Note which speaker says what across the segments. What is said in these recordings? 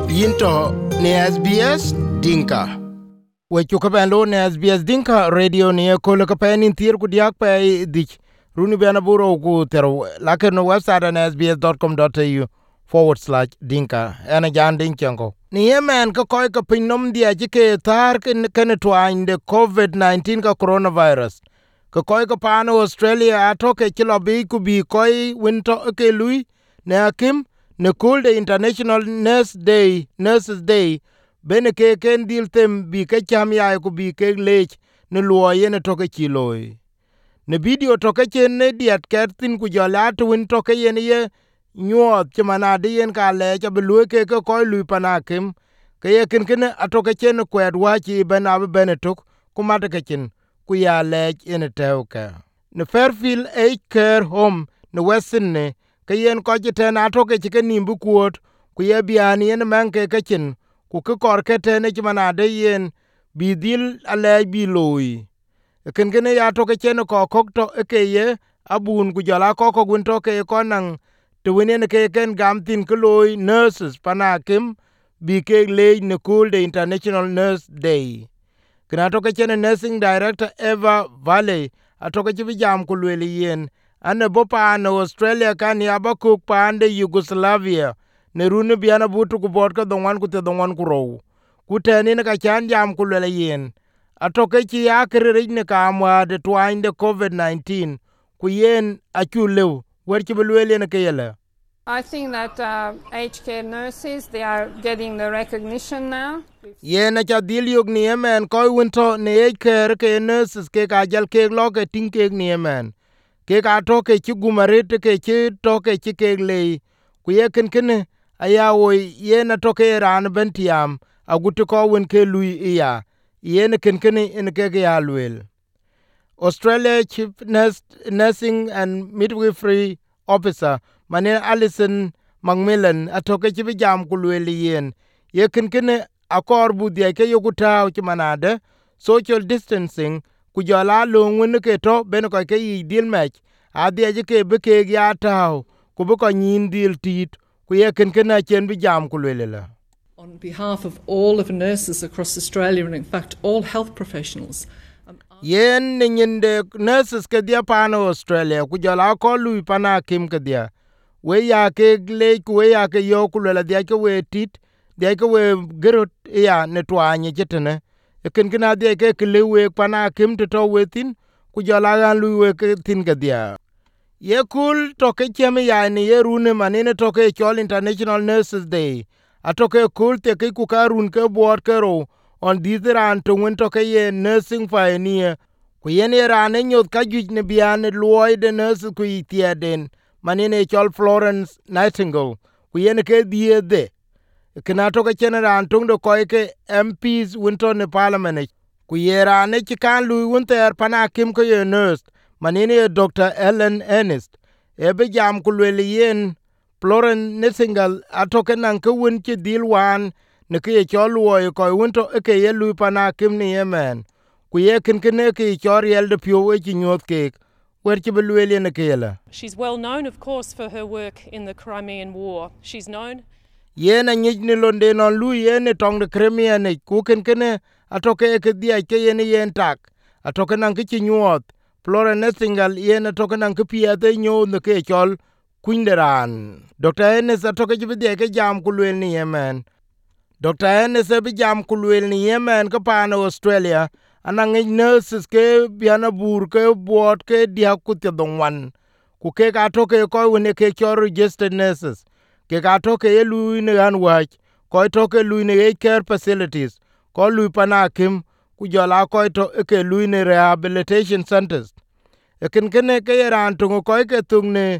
Speaker 1: Yinto ne SBS Dinka. We chuka ben lo ne SBS Dinka radio ne ko le ka pen tier ku diak pe dich. Runi bena buro ku tero lake no website na sbs.com.au/dinka. Ana jan din chango. Ni yemen ka koy ka pinom dia jike tar ken twine de COVID-19 ka coronavirus. Ka koy ka pano Australia atoke kilo bi ku bi koy winto ke lui ne akim ne cool the International Nurses Day bene ke ken dil tem bi ke cham ya ku bi ke lech ne luoye ne toke chiloi ne video toke chen ne diat kertin ku jola to win toke yen ye nyuot chmana de yen ka le cha blu ke ko lui panakim ke ye ken atoke chen kwed wa chi ben ab bene tok ku mat ke chen ku ya lech in teuke ne Fairfield Aged Care Home ne Western ne ke yen ko jiten atoke chike nimbu kuot ku ye bian yen men ke kachin ku ke kor ke tene chmana de yen bi dil ale bi loy ken ya toke chen ko kokto ke ye abun ku jala ko gun toke ko nan to winen ke ken gamtin ke loy nurses panakim bi ke le ne cool the International Nurse Day kana toke chen nursing director Eva Valley atoke chi jam ku le yen ane bopa na Australia kan ya ba cook pande Yugoslavia ne runu biana butu ku bot ka donwan ku te donwan ku row ku teni ne ka chan jam ku le yen atoke chi ya kire ne ka amwa de twine de COVID-19 ku yen achu lew wer chi bulwele ne ke yele.
Speaker 2: I think that aged care nurses, they are getting the recognition now.
Speaker 1: Yen acha dil yog ni emen koi winto ne aged care ke nurses ke ka jal ke lo ke ting ke ni emen ke ka toke chi gumaret ke chi toke chi ke le ku ye ken aya wo ye na toke ran bentiam agutu ko wen ke lui iya ye ne ken in ke ya lwel. Australia Chief Nursing and Midwifery Officer Mane Alison Macmillan atoke chi jam ku lwel yen ye ken akor bu de ke yoguta chi manade social distancing ku jala lo ngun ke to ben ko ke yi dil mech a de je ke be ke ya taw ku be ko nyin dil tit ku ye ken a chen bi jam ku le.
Speaker 3: On behalf of all of nurses across Australia and in fact all health professionals,
Speaker 1: yen nyin de nurses ke dia pano Australia ku jala ko lui pana kim ke dia we ya ke le ku we ya ke yo ku le dia ke we tit dia ke we gerot ya ne twanye jetene ken de ke le we pana kim to wetin ku jala gan lui we ke tin ke dia ye kul to ke chem ya ni ye rune manine to ke chol International Nurses Day atoke kul te ke ku karun ke bor ke ro on dizeran to win to ke ye nursing pioneer ku yen ran nyot ka juj ne bian loy de nurses ku itieden manine chol Florence Nightingale ku yen ke die de kana to ke ran tung do ko ke MPs winto ne parliament ku yera ne ti kan lu winter pana kim ko ye nurse manine Dr. Ellen Ernest ebe jam ku le yen Florence Nightingale atoke nan ke win ti dilwan ne ke chol wo ko winto ke ye lu pana kim ni yemen ku ye ken ke chor yel de pyo we ti nyot ke wer ti belwele ne ke la.
Speaker 4: She's well known, of course, for her work in the Crimean War. She's known.
Speaker 1: Yena nyij ni londe non lu yene tong de Crimea ne ku ken atoke ke dia ke yen tak atoke nan ke ti nyot Florence Nightingale yene atoke nan ke pia de nyo ne ke chol kunderan. Dr. Enes atoke ji de ke jam ku lwel ni yemen. Dr. Enes be jam ku lwel ni yemen ke pano Australia anang nurses ke biana bur ke bot ke dia ku te dongwan ku ke ka toke ko wone ke chor registered nurses ke ka toke ye lu ne an wach ko toke lu ne care facilities ko lu panakim ku jola ko to ke lu ne rehabilitation centers e ken ke ran to ko ke tung ne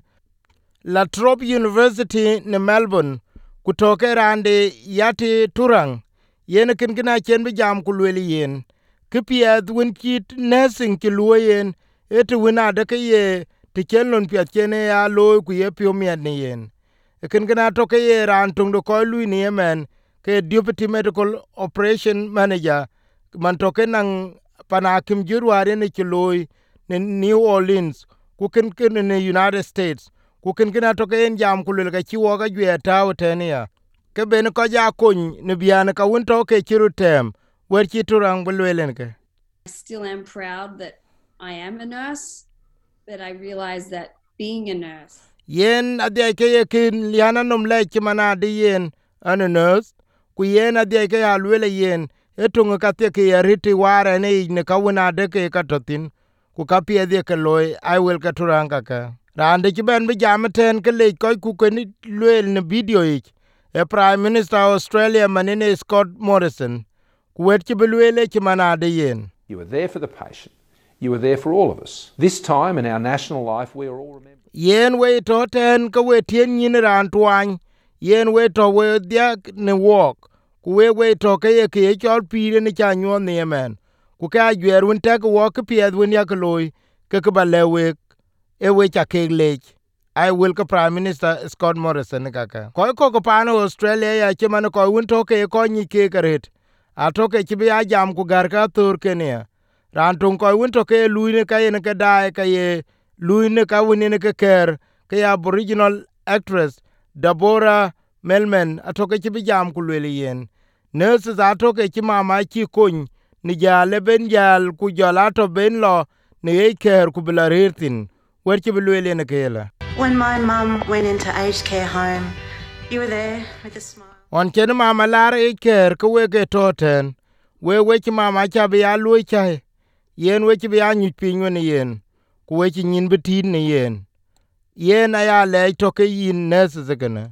Speaker 1: La Trobe University ne Melbourne ku toke rande yati turang yen ken chen bi jam ku lwel yen ke piet win kit nursing ki luoyen et wina de ke ye ti chenlon piet chene ya lo ku ye pio miet ni yen ken to ke ye ran tung do ko lui ni yemen ke deputy medical operation manager man to ke nang panakim jirware ne ki loy ne New Orleans ku ken ne United States ku ken to ke en jam ku le ka chi wo ga gwe ta o tenia ke ben ko ja kun ne biane ka won to ke chiru tem wer chi turang bulwelen ke.
Speaker 5: I still am proud that I am a nurse, but I realize that being a nurse.
Speaker 1: Yen adai ke yekin liana nom le chimana de yen an nurse ku yen adai ke alwele yen etunga ka te ke yariti ware ne ka wona de ke ka totin ku ka pie de ke loy I will ka turanga ka. Rande ki ben bi jamten ke le ko ku ke ni lwel ne video ich e Prime Minister Australia manene Scott Morrison ku wet ki belwele chimana de yen.
Speaker 6: You were there for the patient. You were there for all of us. This time in our national life, we are all remembered.
Speaker 1: Yen we to ten ka we tien yin ran twany. Yen we to we diak ne walk. Ku we to ke ye ke chol pire ne cha nyon ne men. Ku ka gwer won tek walk pied won yak loy ke ba lewe e we cha ke lech. I will ka Prime Minister Scott Morrison kaka. Ko pano Australia ya chimano ko won to ke ko ni ke karet. A to ke chibi a jam ku gar ka tur Kenya. Ran tun ko won to ke luine ka yen ke dai ka ye luine ka woni ne ke ker ke Aboriginal actress Deborah Melman a to ke chibi jam ku le yen. Nurses a to ke chimama chi kun ni jale ben jal ku jala to ben lo ne e ker ku bilarirtin. Wer chibi le ne kela.
Speaker 7: When my mum went into aged care home, you were there with a smile.
Speaker 1: On chen mama lar e ker ku we ke toten. We chi mama cha bi a lui chai. Yen we chi bi a nyu pin ne yen. Ku we chi nyin betin ne yen. Yen aya le to ke yin nurses gana.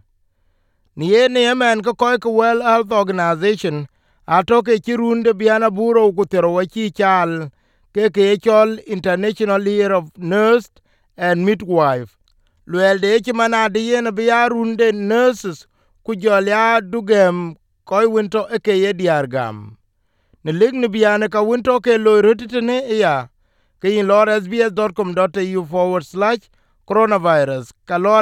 Speaker 1: Ni yen ne man ko World Health Organization a to ke chi runde biana buro ku tero wa chi chal ke chol International Year of Nurse and Midwife. Luel de chi mana de yen bi a runde nurses ku jolya dugem koi winto eke ye diargam. Ne lig ne biane ka winto ke lo rutitene ya. Ke in lor sbs.com.au/coronavirus. Ka lor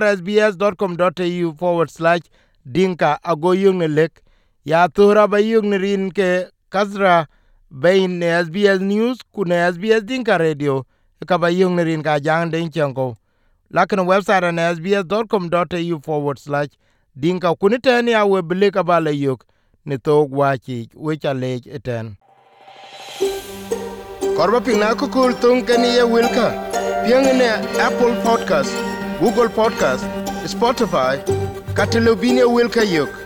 Speaker 1: sbs.com.au/dinka ago yung ne lig. Ya thura ba yung ne rin ke kasra bain ne SBS News ku ne SBS Dinka Radio. Ka ba yung ne rin ka jang den chanko. Lakin website an sbs.com.au/dinka kunitani awe bilika bala yuk ni tog wachi which a lej eten. Korba pina kukul tung kani ye wilka. Piang ne Apple Podcast, Google Podcast, Spotify, Catalubinia wilka yuk.